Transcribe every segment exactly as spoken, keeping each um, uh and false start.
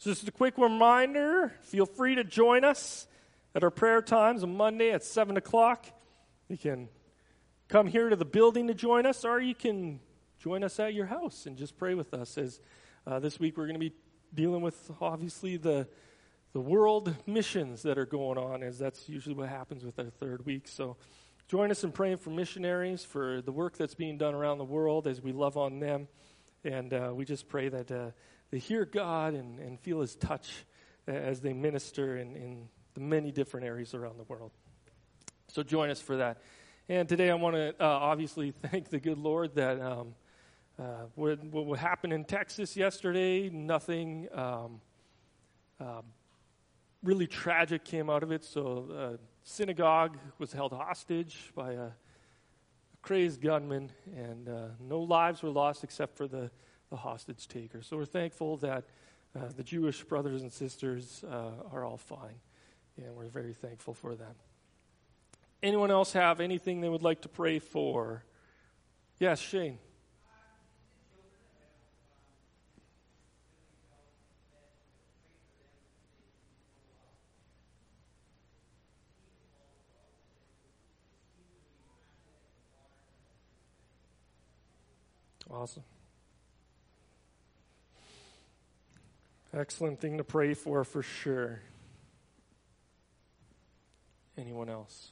Just a quick reminder, feel free to join us at our prayer times on Monday at seven o'clock. You can come here to the building to join us, or you can join us at your house and just pray with us. As uh, this week we're going to be dealing with, obviously, the the world missions that are going on, as that's usually what happens with our third week. So join us in praying for missionaries, for the work that's being done around the world as we love on them. And uh, we just pray that uh, they hear God and, and feel His touch as they minister in, in the many different areas around the world. So join us for that. And today I want to uh, obviously thank the good Lord that um, uh, what, what happened in Texas yesterday, nothing um, uh, really tragic came out of it. So a synagogue was held hostage by a crazed gunman, and uh, no lives were lost except for the, the hostage taker. So we're thankful that uh, the Jewish brothers and sisters uh, are all fine, and we're very thankful for that. Anyone else have anything they would like to pray for? Yes, Shane. Awesome. Excellent thing to pray for, for sure. Anyone else?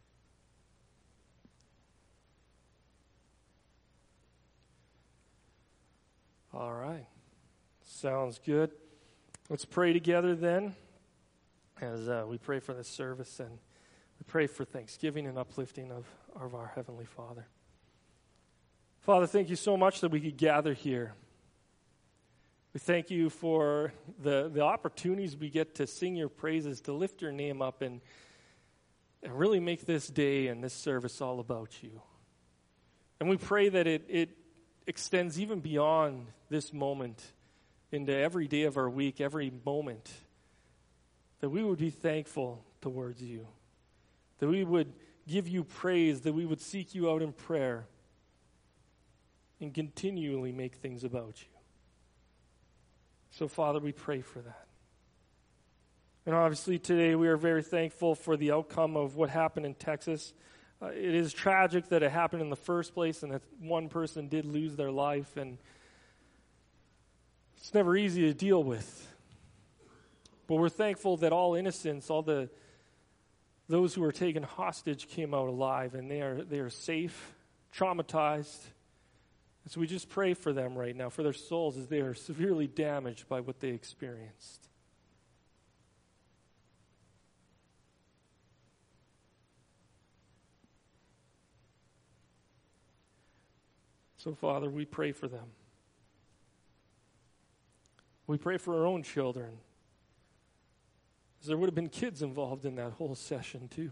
All right. Sounds good. Let's pray together then as uh, we pray for this service, and we pray for thanksgiving and uplifting of, of our Heavenly Father. Father, thank you so much that we could gather here. We thank you for the, the opportunities we get to sing your praises, to lift your name up, and, and really make this day and this service all about you. And we pray that it, it extends even beyond this moment into every day of our week, every moment, that we would be thankful towards you, that we would give you praise, that we would seek you out in prayer, and continually make things about you. So, Father, we pray for that. And obviously today we are very thankful for the outcome of what happened in Texas. Uh, it is tragic that it happened in the first place and that one person did lose their life, and it's never easy to deal with. But we're thankful that all innocents, all the those who were taken hostage came out alive, and they are they are safe, traumatized. And so we just pray for them right now, for their souls, as they are severely damaged by what they experienced. So, Father, we pray for them. We pray for our own children, because there would have been kids involved in that whole session too.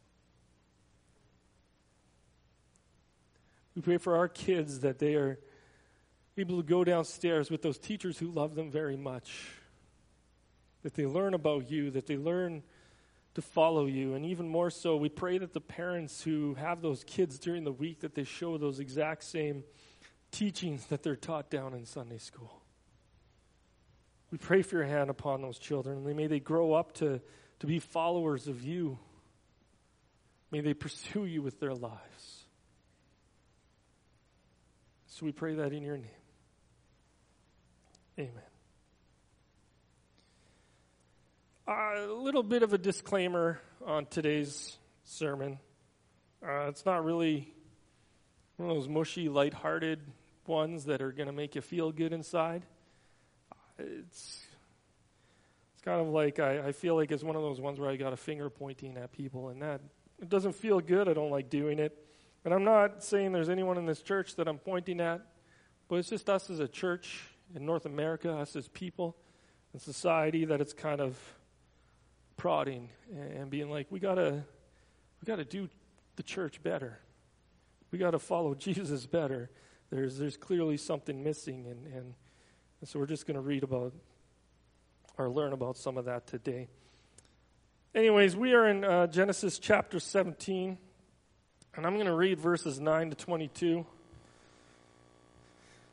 We pray for our kids that they are able to go downstairs with those teachers who love them very much, that they learn about you, that they learn to follow you. And even more so, we pray that the parents who have those kids during the week, that they show those exact same teachings that they're taught down in Sunday school. We pray for your hand upon those children, and may they grow up to, to be followers of you. May they pursue you with their lives. So we pray that in your name. Amen. Uh, a little bit of a disclaimer on today's sermon. Uh, it's not really one of those mushy, lighthearted ones that are going to make you feel good inside. It's it's kind of like, I, I feel like it's one of those ones where I got a finger pointing at people, and that it doesn't feel good. I don't like doing it. And I'm not saying there's anyone in this church that I'm pointing at, but it's just us as a church in North America, us as people in society, that it's kind of prodding and being like, we gotta, we gotta do the church better. We gotta follow Jesus better. There's there's clearly something missing, and, and, and so we're just gonna read about or learn about some of that today. Anyways, we are in uh, Genesis chapter seventeen. And I'm going to read verses nine to twenty-two.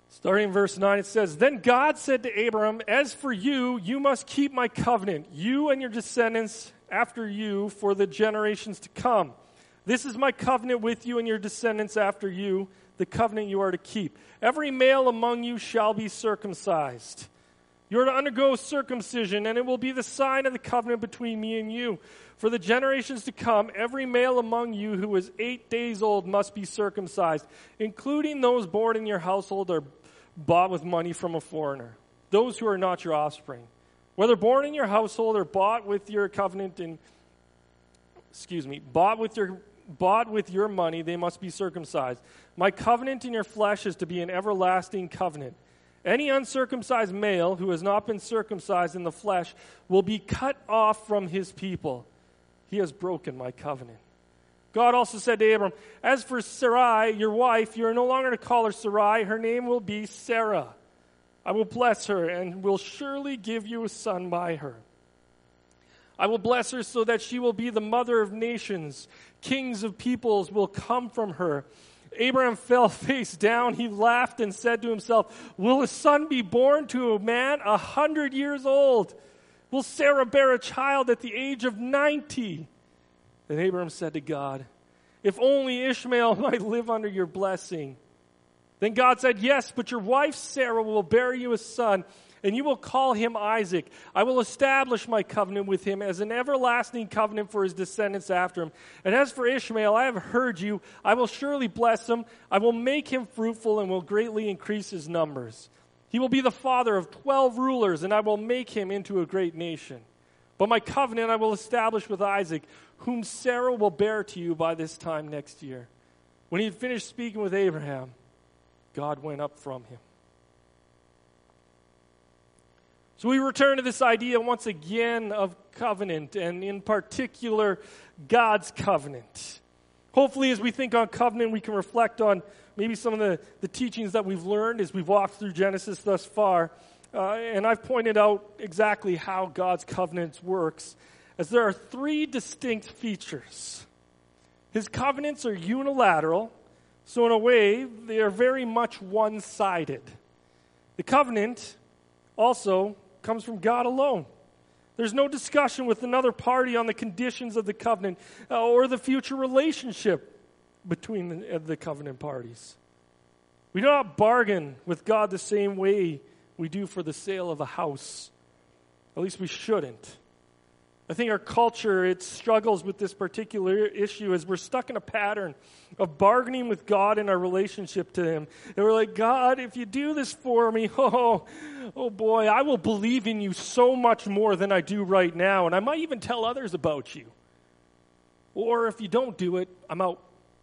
Starting in verse nine, it says, Then God said to Abram, As for you, you must keep my covenant, you and your descendants after you for the generations to come. This is my covenant with you and your descendants after you, the covenant you are to keep. Every male among you shall be circumcised. You are to undergo circumcision, and it will be the sign of the covenant between me and you. For the generations to come, every male among you who is eight days old must be circumcised, including those born in your household or bought with money from a foreigner, those who are not your offspring. Whether born in your household or bought with your covenant in, excuse me, bought with your bought with your money, they must be circumcised. My covenant in your flesh is to be an everlasting covenant. Any uncircumcised male who has not been circumcised in the flesh will be cut off from his people. He has broken my covenant. God also said to Abram, As for Sarai, your wife, you are no longer to call her Sarai. Her name will be Sarah. I will bless her and will surely give you a son by her. I will bless her so that she will be the mother of nations. Kings of peoples will come from her. Abraham fell face down. He laughed and said to himself, Will a son be born to a man a hundred years old? Will Sarah bear a child at the age of ninety? Then Abraham said to God, If only Ishmael might live under your blessing. Then God said, Yes, but your wife Sarah will bear you a son, and you will call him Isaac. I will establish my covenant with him as an everlasting covenant for his descendants after him. And as for Ishmael, I have heard you. I will surely bless him. I will make him fruitful and will greatly increase his numbers. He will be the father of twelve rulers, and I will make him into a great nation. But my covenant I will establish with Isaac, whom Sarah will bear to you by this time next year. When he had finished speaking with Abraham, God went up from him. So we return to this idea once again of covenant, and in particular, God's covenant. Hopefully, as we think on covenant, we can reflect on maybe some of the, the teachings that we've learned as we've walked through Genesis thus far. Uh, and I've pointed out exactly how God's covenant works, as there are three distinct features. His covenants are unilateral, so in a way, they are very much one-sided. The covenant also comes from God alone. There's no discussion with another party on the conditions of the covenant uh, or the future relationship between the, uh, the covenant parties. We do not bargain with God the same way we do for the sale of a house. At least we shouldn't. I think our culture, it struggles with this particular issue as we're stuck in a pattern of bargaining with God in our relationship to Him. And we're like, God, if you do this for me, oh, oh boy, I will believe in you so much more than I do right now. And I might even tell others about you. Or if you don't do it, I'm out.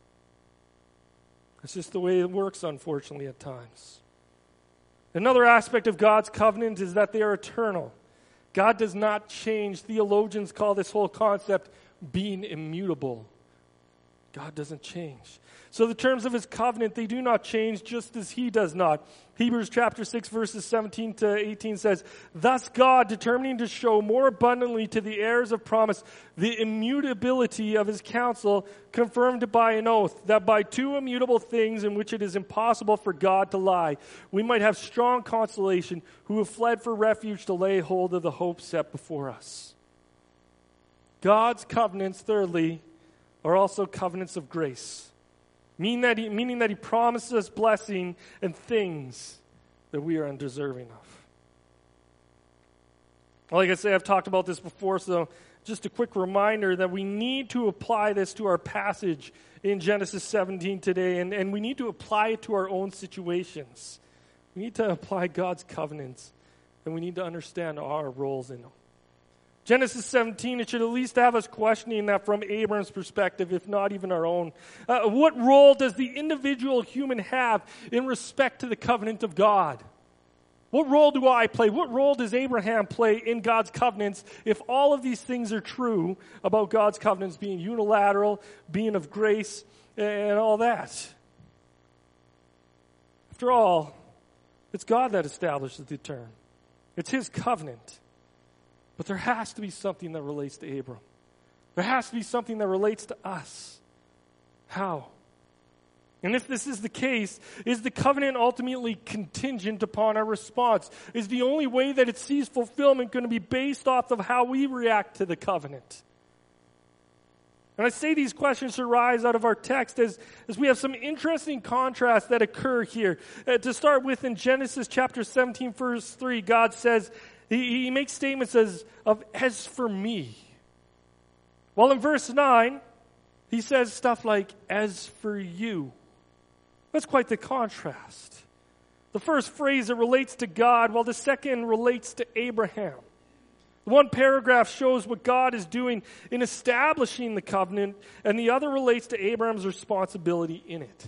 It's just the way it works, unfortunately, at times. Another aspect of God's covenant is that they are eternal. God does not change. Theologians call this whole concept being immutable. God doesn't change. So the terms of His covenant, they do not change just as He does not. Hebrews chapter six verses seventeen to eighteen says, Thus God, determining to show more abundantly to the heirs of promise the immutability of His counsel, confirmed by an oath, that by two immutable things in which it is impossible for God to lie, we might have strong consolation who have fled for refuge to lay hold of the hope set before us. God's covenants, thirdly, are also covenants of grace. Meaning that, he, meaning that he promises us blessing and things that we are undeserving of. Like I say, I've talked about this before, so just a quick reminder that we need to apply this to our passage in Genesis seventeen today, and, and we need to apply it to our own situations. We need to apply God's covenants, and we need to understand our roles in them. Genesis seventeen, it should at least have us questioning that from Abram's perspective, if not even our own. Uh, what role does the individual human have in respect to the covenant of God? What role do I play? What role does Abraham play in God's covenants if all of these things are true about God's covenants being unilateral, being of grace, and all that? After all, it's God that establishes the term. It's His covenant. But there has to be something that relates to Abram. There has to be something that relates to us. How? And if this is the case, is the covenant ultimately contingent upon our response? Is the only way that it sees fulfillment going to be based off of how we react to the covenant? And I say these questions arise out of our text as, as we have some interesting contrasts that occur here. Uh, to start with, in Genesis chapter seventeen, verse three, God says, he, he makes statements as of, as for me. While in verse nine, he says stuff like, as for you. That's quite the contrast. The first phrase, it relates to God, while the second relates to Abraham. One paragraph shows what God is doing in establishing the covenant, and the other relates to Abraham's responsibility in it.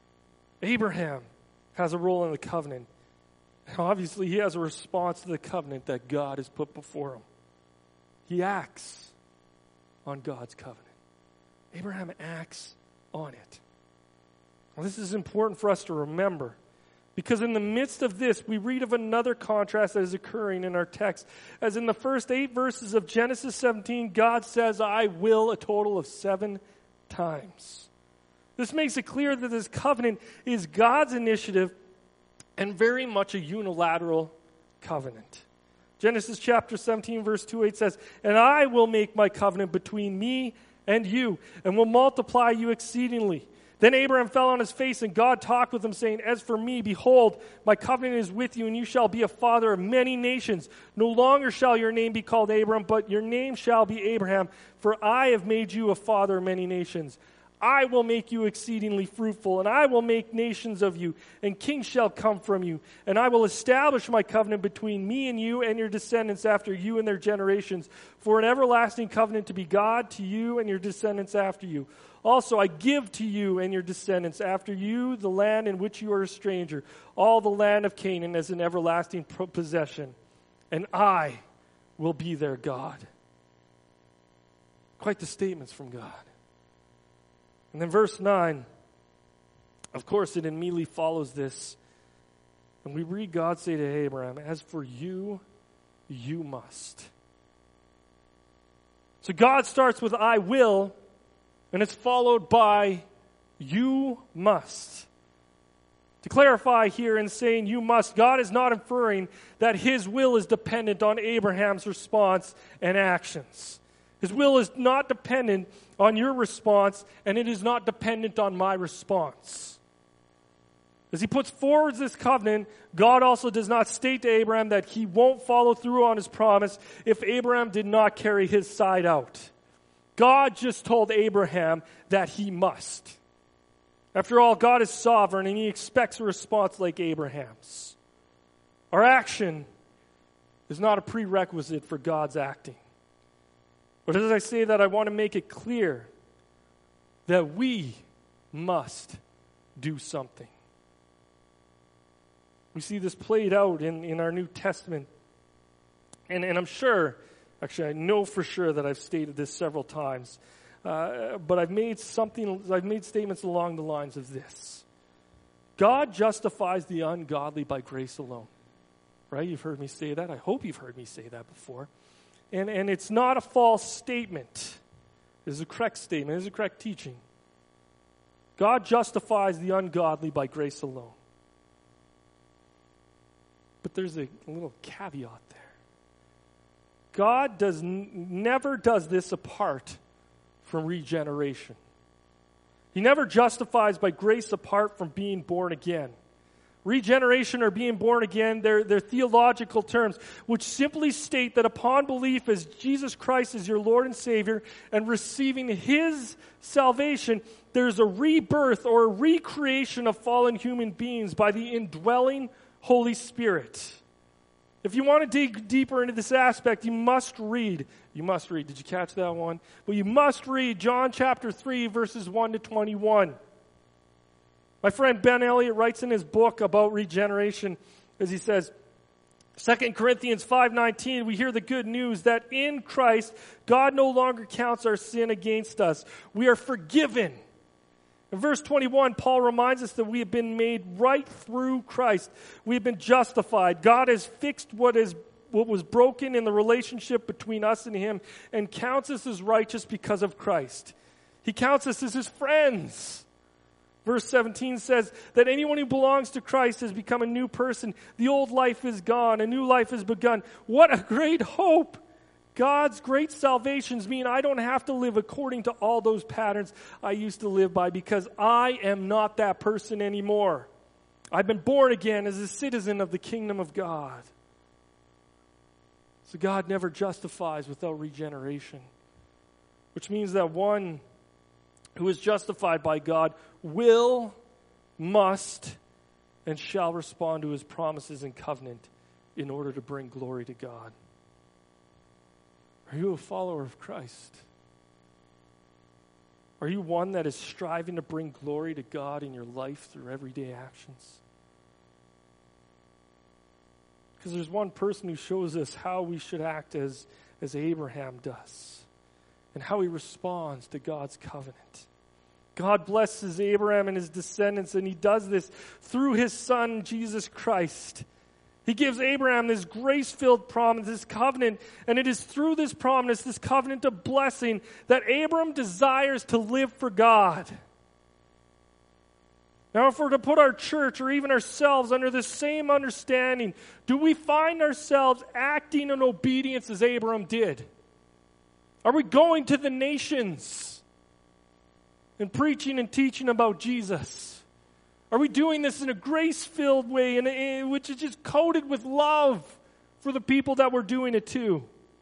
Abraham has a role in the covenant. Obviously, he has a response to the covenant that God has put before him. He acts on God's covenant. Abraham acts on it. Well, this is important for us to remember, because in the midst of this, we read of another contrast that is occurring in our text. As in the first eight verses of Genesis seventeen, God says, I will, a total of seven times. This makes it clear that this covenant is God's initiative and very much a unilateral covenant. Genesis chapter seventeen, verse two eight says, and I will make my covenant between me and you, and will multiply you exceedingly. Then Abraham fell on his face, and God talked with him, saying, as for me, behold, my covenant is with you, and you shall be a father of many nations. No longer shall your name be called Abram, but your name shall be Abraham, for I have made you a father of many nations. I will make you exceedingly fruitful, and I will make nations of you, and kings shall come from you. And I will establish my covenant between me and you and your descendants after you and their generations, for an everlasting covenant to be God to you and your descendants after you. Also, I give to you and your descendants after you the land in which you are a stranger, all the land of Canaan as an everlasting possession, and I will be their God. Quite the statements from God. And then verse nine, of course, it immediately follows this. And we read God say to Abraham, as for you, you must. So God starts with I will, and it's followed by you must. To clarify here in saying you must, God is not inferring that his will is dependent on Abraham's response and actions. His will is not dependent on your response, and it is not dependent on my response. As he puts forward this covenant, God also does not state to Abraham that he won't follow through on his promise if Abraham did not carry his side out. God just told Abraham that he must. After all, God is sovereign, and he expects a response like Abraham's. Our action is not a prerequisite for God's acting. But as I say that, I want to make it clear that we must do something. We see this played out in, in our New Testament. And, and I'm sure, actually I know for sure that I've stated this several times, uh, but I've made something, I've made statements along the lines of this. God justifies the ungodly by grace alone. Right? You've heard me say that. I hope you've heard me say that before. And, and it's not a false statement. It is a correct statement. It is a correct teaching. God justifies the ungodly by grace alone. But there's a little caveat there. God does n- never does this apart from regeneration. He never justifies by grace apart from being born again. Regeneration or being born again, they're, they're theological terms, which simply state that upon belief as Jesus Christ is your Lord and Savior and receiving his salvation, there's a rebirth or a recreation of fallen human beings by the indwelling Holy Spirit. If you want to dig deeper into this aspect, you must read. You must read. Did you catch that one? Well, you must read John chapter three, verses one to twenty-one. My friend Ben Elliott writes in his book about regeneration, as he says, Second Corinthians five nineteen, we hear the good news that in Christ, God no longer counts our sin against us. We are forgiven. In verse twenty-one, Paul reminds us that we have been made right through Christ. We have been justified. God has fixed what is what was broken in the relationship between us and him and counts us as righteous because of Christ. He counts us as his friends. Verse seventeen says that anyone who belongs to Christ has become a new person. The old life is gone. A new life has begun. What a great hope! God's great salvations mean I don't have to live according to all those patterns I used to live by, because I am not that person anymore. I've been born again as a citizen of the kingdom of God. So God never justifies without regeneration, which means that one who is justified by God will, must, and shall respond to his promises and covenant in order to bring glory to God. Are you a follower of Christ? Are you one that is striving to bring glory to God in your life through everyday actions? Because there's one person who shows us how we should act as, as Abraham does, and how he responds to God's covenant. God blesses Abraham and his descendants, and he does this through his son, Jesus Christ. He gives Abraham this grace-filled promise, this covenant, and it is through this promise, this covenant of blessing, that Abram desires to live for God. Now, if we're to put our church or even ourselves under the same understanding, do we find ourselves acting in obedience as Abram did? Are we going to the nations and preaching and teaching about Jesus? Are we doing this in a grace-filled way, in a, which is just coated with love for the people that we're doing it to?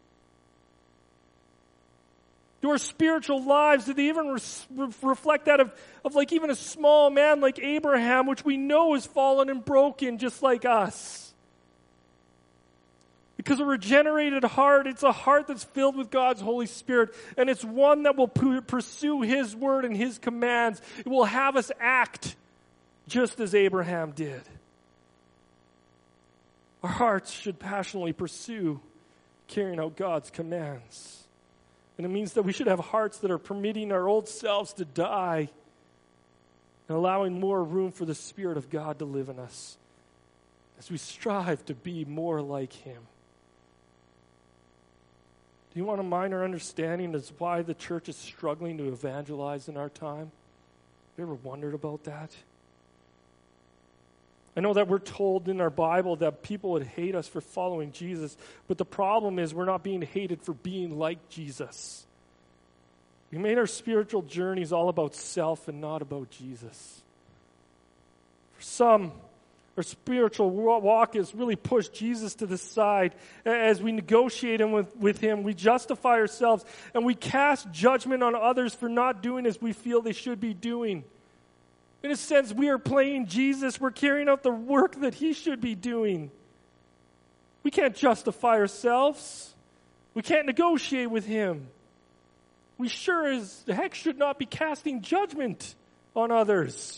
Do our spiritual lives, do they even re- reflect that of, of like even a small man like Abraham, which we know is fallen and broken just like us? Because a regenerated heart, it's a heart that's filled with God's Holy Spirit, and it's one that will pu- pursue His word and His commands. It will have us act just as Abraham did. Our hearts should passionately pursue carrying out God's commands. And it means that we should have hearts that are permitting our old selves to die and allowing more room for the Spirit of God to live in us as we strive to be more like Him. Do you want a minor understanding as why the church is struggling to evangelize in our time? Have you ever wondered about that? I know that we're told in our Bible that people would hate us for following Jesus, but the problem is we're not being hated for being like Jesus. We made our spiritual journeys all about self and not about Jesus. For some, our spiritual walk has really pushed Jesus to the side. As we negotiate with, with Him, we justify ourselves, and we cast judgment on others for not doing as we feel they should be doing. In a sense, we are playing Jesus. We're carrying out the work that He should be doing. We can't justify ourselves. We can't negotiate with Him. We sure as heck should not be casting judgment on others.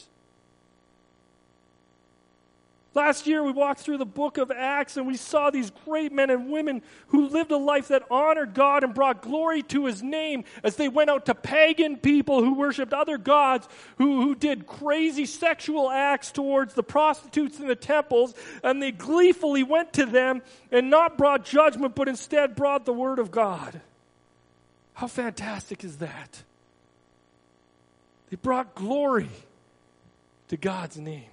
Last year, we walked through the book of Acts, and we saw these great men and women who lived a life that honored God and brought glory to His name as they went out to pagan people who worshiped other gods, who, who did crazy sexual acts towards the prostitutes in the temples, and they gleefully went to them and not brought judgment, but instead brought the Word of God. How fantastic is that? They brought glory to God's name.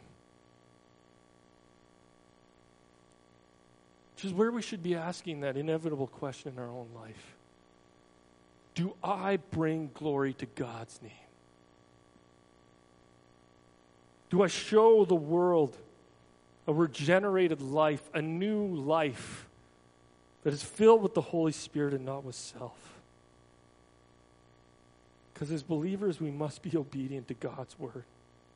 Which is where we should be asking that inevitable question in our own life. Do I bring glory to God's name? Do I show the world a regenerated life, a new life that is filled with the Holy Spirit and not with self? Because as believers, we must be obedient to God's word.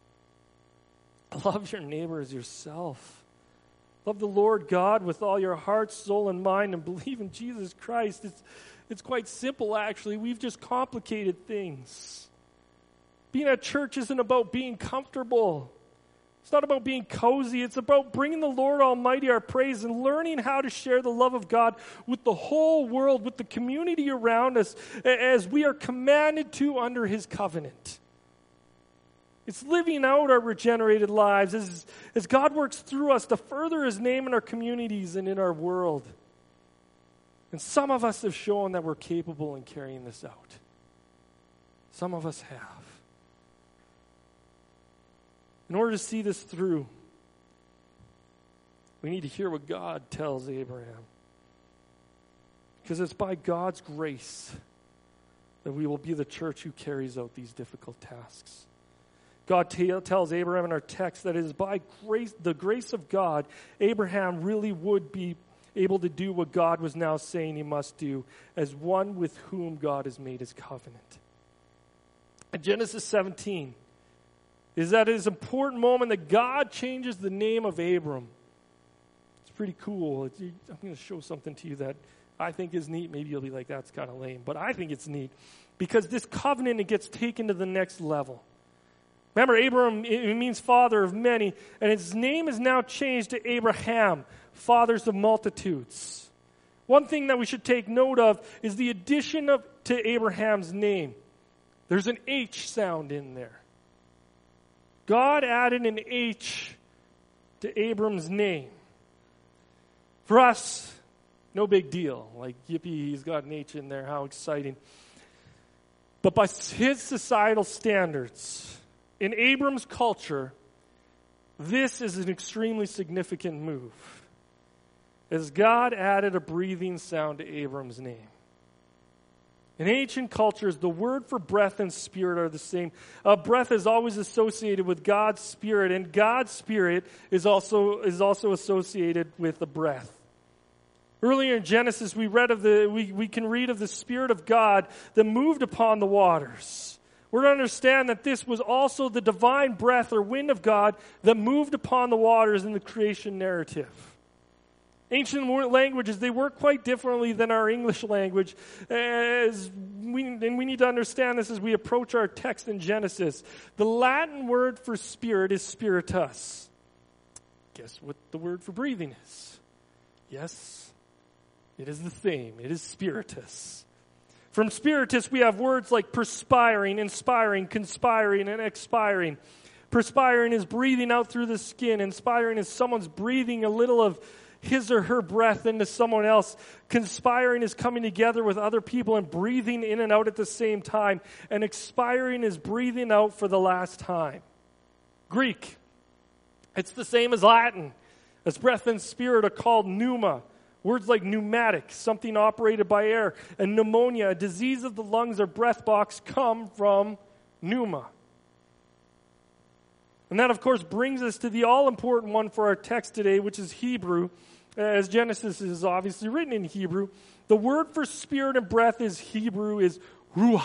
Love your neighbor as yourself. Love the Lord God with all your heart, soul, and mind, and believe in Jesus Christ. It's, it's quite simple, actually. We've just complicated things. Being at church isn't about being comfortable. It's not about being cozy. It's about bringing the Lord Almighty our praise and learning how to share the love of God with the whole world, with the community around us, as we are commanded to under His covenant. It's living out our regenerated lives as, as God works through us to further His name in our communities and in our world. And some of us have shown that we're capable in carrying this out. Some of us have. In order to see this through, we need to hear what God tells Abraham. Because it's by God's grace that we will be the church who carries out these difficult tasks. God t- tells Abraham in our text that it is by grace, the grace of God, Abraham really would be able to do what God was now saying he must do as one with whom God has made his covenant. In Genesis seventeen, is that it is an important moment that God changes the name of Abram. It's pretty cool. It's, I'm going to show something to you that I think is neat. Maybe you'll be like, that's kind of lame. But I think it's neat because this covenant, it gets taken to the next level. Remember, Abram, it means father of many, and his name is now changed to Abraham, fathers of multitudes. One thing that we should take note of is the addition of to Abraham's name. There's an H sound in there. God added an H to Abram's name. For us, no big deal. Like, yippee, he's got an H in there. How exciting. But by his societal standards, in Abram's culture, this is an extremely significant move, as God added a breathing sound to Abram's name. In ancient cultures, the word for breath and spirit are the same. Uh, breath is always associated with God's spirit, and God's spirit is also is also associated with the breath. Earlier in Genesis, we read of the we, we can read of the Spirit of God that moved upon the waters. We're to understand that this was also the divine breath or wind of God that moved upon the waters in the creation narrative. Ancient languages, they work quite differently than our English language. As we, and we need to understand this as we approach our text in Genesis. The Latin word for spirit is spiritus. Guess what the word for breathing is? Yes. It is the same. It is spiritus. From spiritus, we have words like perspiring, inspiring, conspiring, and expiring. Perspiring is breathing out through the skin. Inspiring is someone's breathing a little of his or her breath into someone else. Conspiring is coming together with other people and breathing in and out at the same time. And expiring is breathing out for the last time. Greek, it's the same as Latin, as breath and spirit are called pneuma. Words like pneumatic, something operated by air, and pneumonia, a disease of the lungs or breath box, come from pneuma. And that, of course, brings us to the all-important one for our text today, which is Hebrew. As Genesis is obviously written in Hebrew, the word for spirit and breath is Hebrew is ruah.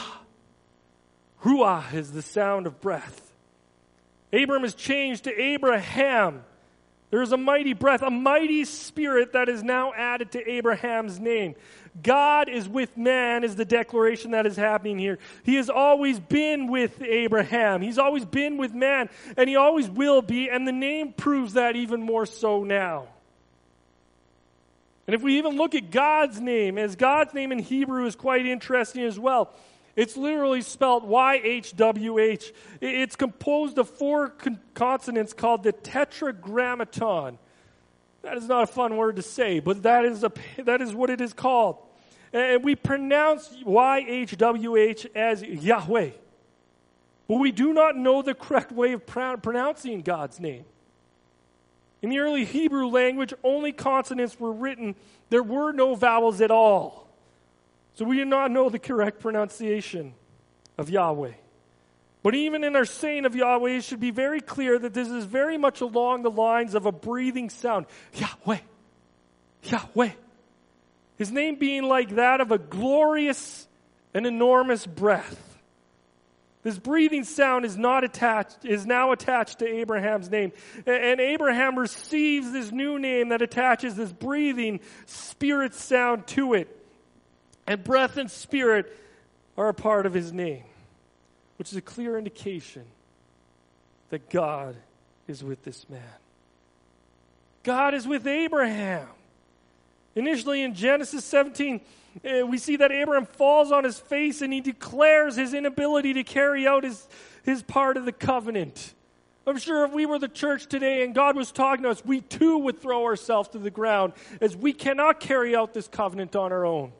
Ruah is the sound of breath. Abram is changed to Abraham. There is a mighty breath, a mighty spirit that is now added to Abraham's name. God is with man is the declaration that is happening here. He has always been with Abraham. He's always been with man, and he always will be, and the name proves that even more so now. And if we even look at God's name, as God's name in Hebrew is quite interesting as well. It's literally spelled Y H W H. It's composed of four con- consonants called the tetragrammaton. That is not a fun word to say, but that is a that is what it is called. And we pronounce Y H W H as Yahweh. But we do not know the correct way of pr- pronouncing God's name. In the early Hebrew language, only consonants were written. There were no vowels at all. So we do not know the correct pronunciation of Yahweh. But even in our saying of Yahweh, it should be very clear that this is very much along the lines of a breathing sound. Yahweh. Yahweh. His name being like that of a glorious and enormous breath. This breathing sound is not attached, is now attached to Abraham's name. And Abraham receives this new name that attaches this breathing spirit sound to it. And breath and spirit are a part of his name, which is a clear indication that God is with this man. God is with Abraham. Initially in Genesis seventeen, uh, we see that Abraham falls on his face and he declares his inability to carry out his, his part of the covenant. I'm sure if we were the church today and God was talking to us, we too would throw ourselves to the ground as we cannot carry out this covenant on our own.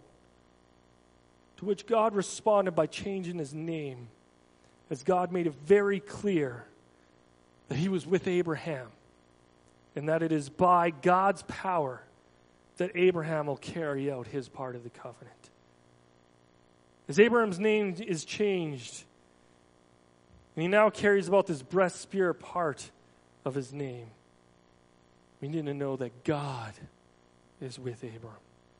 To which God responded by changing his name, as God made it very clear that he was with Abraham, and that it is by God's power that Abraham will carry out his part of the covenant. As Abraham's name is changed, and he now carries about this breast spear part of his name, we need to know that God is with Abram.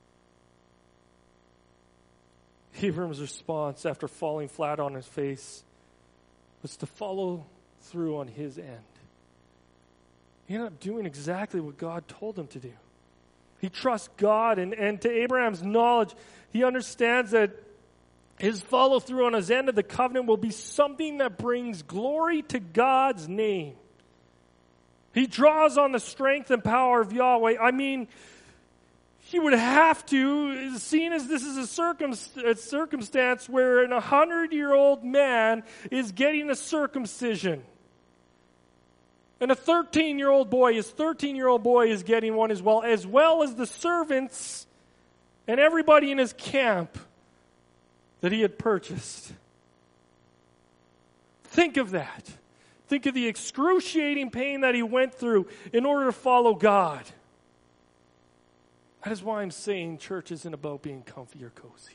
Abram's response after falling flat on his face was to follow through on his end. He ended up doing exactly what God told him to do. He trusts God, and, and to Abraham's knowledge, he understands that his follow through on his end of the covenant will be something that brings glory to God's name. He draws on the strength and power of Yahweh. I mean, he would have to, seeing as this is a, circum, a circumstance where an hundred-year-old man is getting a circumcision. And a thirteen-year-old boy, his thirteen-year-old boy is getting one as well, as well as the servants and everybody in his camp that he had purchased. Think of that. Think of the excruciating pain that he went through in order to follow God. That is why I'm saying church isn't about being comfy or cozy.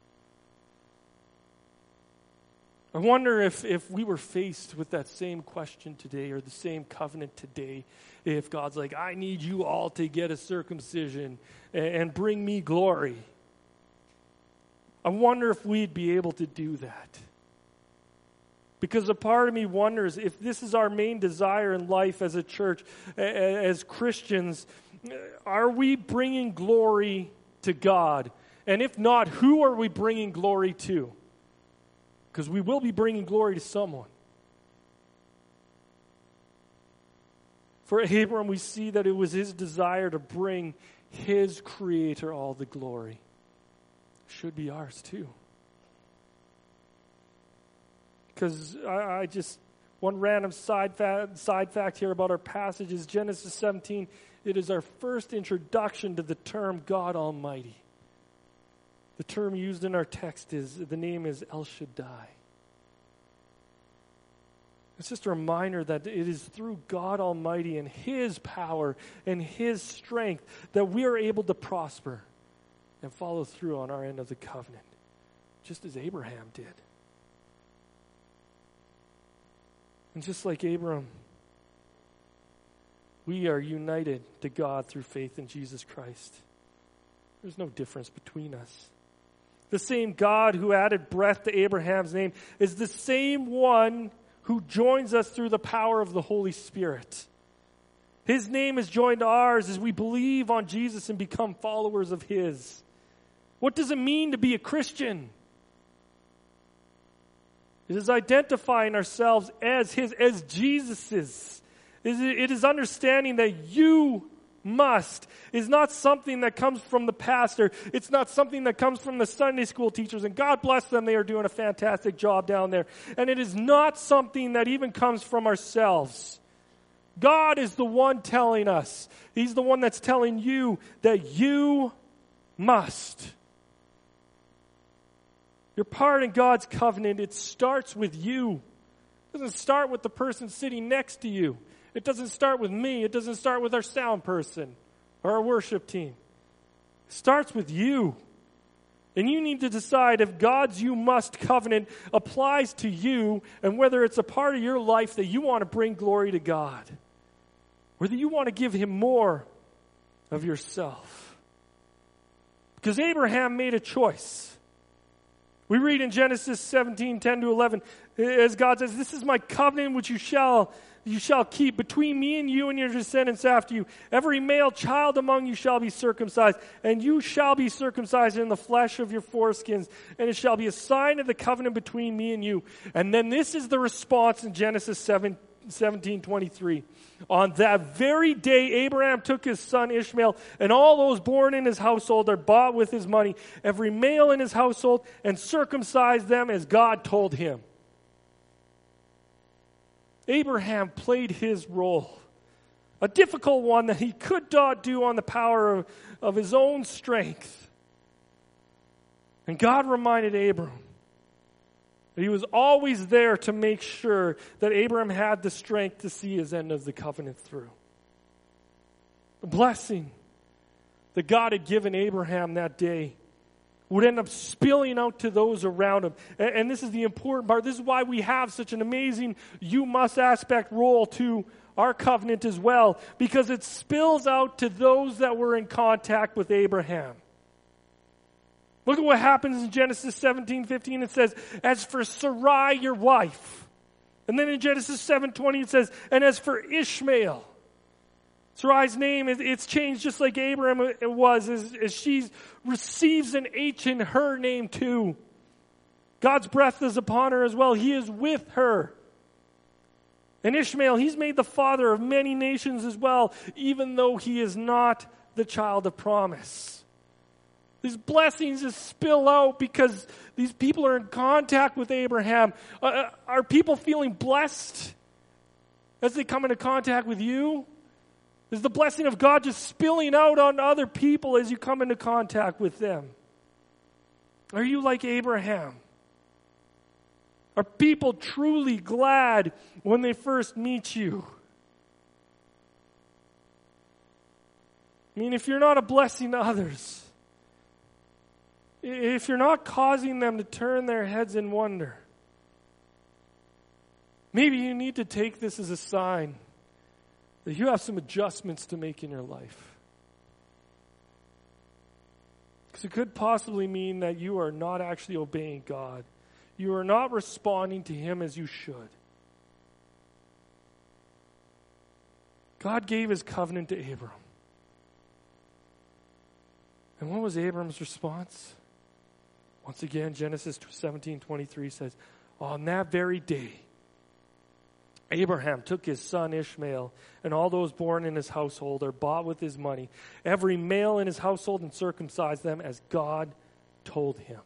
I wonder if, if we were faced with that same question today or the same covenant today, if God's like, I need you all to get a circumcision and, and bring me glory. I wonder if we'd be able to do that. Because a part of me wonders if this is our main desire in life as a church, as Christians, are we bringing glory to God? And if not, who are we bringing glory to? Because we will be bringing glory to someone. For Abram, we see that it was his desire to bring his Creator all the glory. Should be ours too. Because I, I just, one random side fact, side fact here about our passage is Genesis seventeen. It is our first introduction to the term God Almighty. The term used in our text is, the name is El Shaddai. It's just a reminder that it is through God Almighty and His power and His strength that we are able to prosper and follow through on our end of the covenant, just as Abraham did. And just like Abram, we are united to God through faith in Jesus Christ. There's no difference between us. The same God who added breath to Abraham's name is the same one who joins us through the power of the Holy Spirit. His name is joined to ours as we believe on Jesus and become followers of His. What does it mean to be a Christian? It is identifying ourselves as His, as Jesus's. It is understanding that you must is not something that comes from the pastor. It's not something that comes from the Sunday school teachers. And God bless them, they are doing a fantastic job down there. And it is not something that even comes from ourselves. God is the one telling us. He's the one that's telling you that you must. Your part in God's covenant, it starts with you. It doesn't start with the person sitting next to you. It doesn't start with me. It doesn't start with our sound person or our worship team. It starts with you. And you need to decide if God's you must covenant applies to you and whether it's a part of your life that you want to bring glory to God. Whether you want to give Him more of yourself. Because Abraham made a choice. We read in Genesis seventeen, ten to eleven, as God says, this is my covenant which you shall you shall keep between me and you and your descendants after you. Every male child among you shall be circumcised, and you shall be circumcised in the flesh of your foreskins, and it shall be a sign of the covenant between me and you. And then this is the response in Genesis seventeen twenty-three. On that very day, Abraham took his son Ishmael, and all those born in his household are bought with his money, every male in his household, and circumcised them as God told him. Abraham played his role, a difficult one that he could not do on the power of, of his own strength. And God reminded Abram He was always there to make sure that Abraham had the strength to see his end of the covenant through. The blessing that God had given Abraham that day would end up spilling out to those around him. And, and this is the important part. This is why we have such an amazing you must aspect role to our covenant as well, because it spills out to those that were in contact with Abraham. Look at what happens in Genesis seventeen fifteen. It says, as for Sarai, your wife. And then in Genesis seven twenty it says, and as for Ishmael. Sarai's name, it's changed just like Abraham it was, as, as she receives an H in her name too. God's breath is upon her as well. He is with her. And Ishmael, he's made the father of many nations as well, even though he is not the child of promise. These blessings just spill out because these people are in contact with Abraham. Uh, are people feeling blessed as they come into contact with you? Is the blessing of God just spilling out on other people as you come into contact with them? Are you like Abraham? Are people truly glad when they first meet you? I mean, if you're not a blessing to others, if you're not causing them to turn their heads in wonder, maybe you need to take this as a sign that you have some adjustments to make in your life. Because it could possibly mean that you are not actually obeying God. You are not responding to Him as you should. God gave His covenant to Abram. And what was Abram's response? Once again, Genesis seventeen twenty-three says, on that very day, Abraham took his son Ishmael and all those born in his household or bought with his money, every male in his household, and circumcised them as God told him.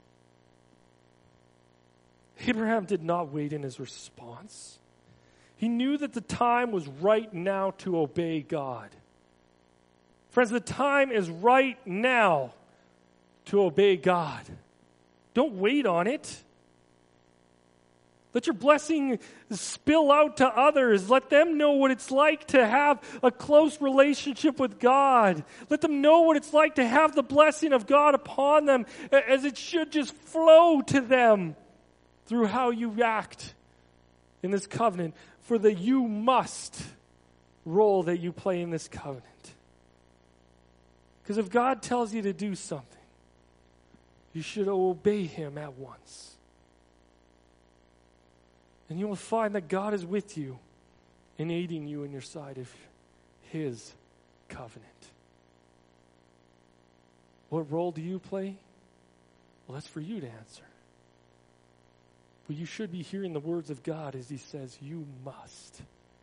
Abraham did not wait in his response. He knew that the time was right now to obey God. Friends, the time is right now to obey God. Don't wait on it. Let your blessing spill out to others. Let them know what it's like to have a close relationship with God. Let them know what it's like to have the blessing of God upon them, as it should just flow to them through how you act in this covenant, for the you must role that you play in this covenant. Because if God tells you to do something, you should obey Him at once. And you will find that God is with you in aiding you in your side of His covenant. What role do you play? Well, that's for you to answer. But you should be hearing the words of God as He says, you must.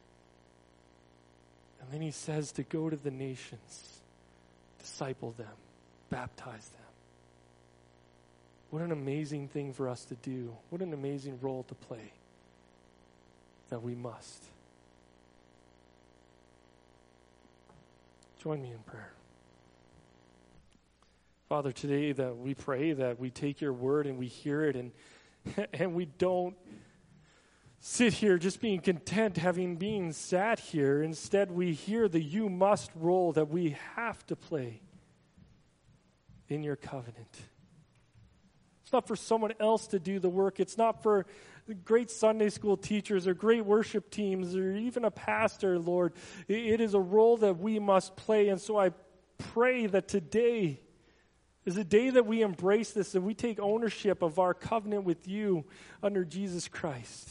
And then He says to go to the nations, disciple them, baptize them. What an amazing thing for us to do. What an amazing role to play. That we must. Join me in prayer. Father, today that we pray that we take your word and we hear it and and we don't sit here just being content having been sat here. Instead, we hear the you must role that we have to play in your covenant. It's not for someone else to do the work. It's not for great Sunday school teachers or great worship teams or even a pastor, Lord. It is a role that we must play. And so I pray that today is a day that we embrace this and we take ownership of our covenant with you under Jesus Christ.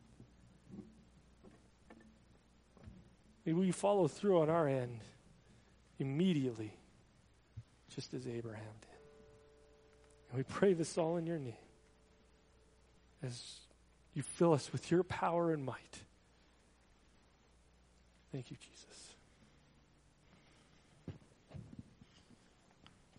May we follow through on our end immediately, just as Abraham did. And we pray this all in your name as you fill us with your power and might. Thank you, Jesus.